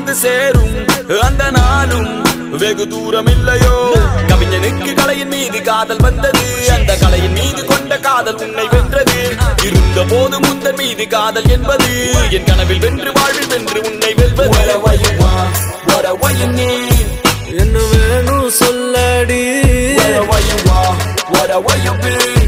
வந்து சேரும் அந்த நாளும் வெகு தூரம் இல்லையோ. கவிஞனுக்கு கலையின் மீது காதல் வந்தது, அந்த கலையின் மீது கொண்ட காதல் உன்னை வென்றது. இருந்த போது முந்தன் மீது காதல் என்பது என் கனவில் வென்று வாழ்வில் வென்று உன்னை வெல்வது. என்ன வேணும் சொல்லடி. Where you are, what you be.